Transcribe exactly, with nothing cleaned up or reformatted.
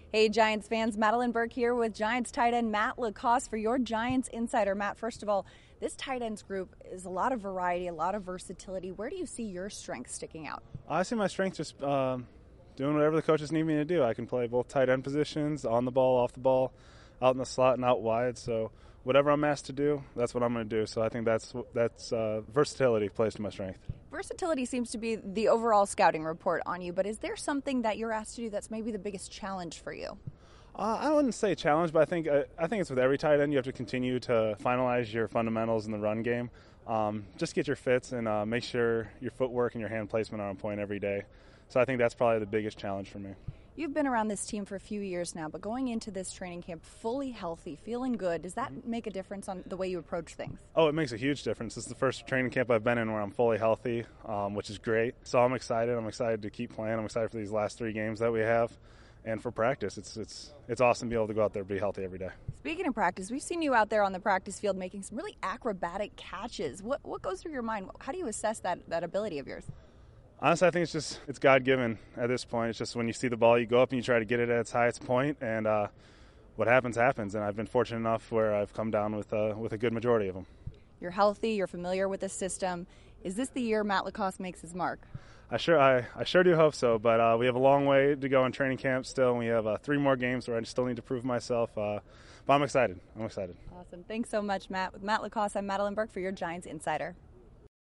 Hey, Giants fans, Madeline Burke here with Giants tight end Matt LaCosse for your Giants Insider. Matt, first of all, this tight ends group is a lot of variety, a lot of versatility. Where do you see your strength sticking out? I see my strength just um, doing whatever the coaches need me to do. I can play both tight end positions, on the ball, off the ball, out in the slot and out wide. So whatever I'm asked to do, that's what I'm going to do. So I think that's that's uh, versatility plays to my strength. Versatility seems to be the overall scouting report on you, but is there something that you're asked to do that's maybe the biggest challenge for you? Uh, I wouldn't say challenge, but I think uh, I think it's with every tight end. You have to continue to finalize your fundamentals in the run game. Um, just get your fits and uh, make sure your footwork and your hand placement are on point every day. So I think that's probably the biggest challenge for me. You've been around this team for a few years now, but going into this training camp fully healthy, feeling good, does that make a difference on the way you approach things? Oh, it makes a huge difference. This is the first training camp I've been in where I'm fully healthy, um, which is great. So I'm excited. I'm excited to keep playing. I'm excited for these last three games that we have. And for practice, it's it's it's awesome to be able to go out there and be healthy every day. Speaking of practice, we've seen you out there on the practice field making some really acrobatic catches. What what goes through your mind? How do you assess that, that ability of yours? Honestly, I think it's just it's God-given at this point. It's just when you see the ball, you go up and you try to get it at its highest point, and uh, what happens, happens. And I've been fortunate enough where I've come down with, uh, with a good majority of them. You're healthy. You're familiar with the system. Is this the year Matt LaCosse makes his mark? I sure I, I sure do hope so, but uh, we have a long way to go in training camp still, and we have uh, three more games where I still need to prove myself. Uh, but I'm excited. I'm excited. Awesome. Thanks so much, Matt. With Matt LaCosse, I'm Madeline Burke for your Giants Insider.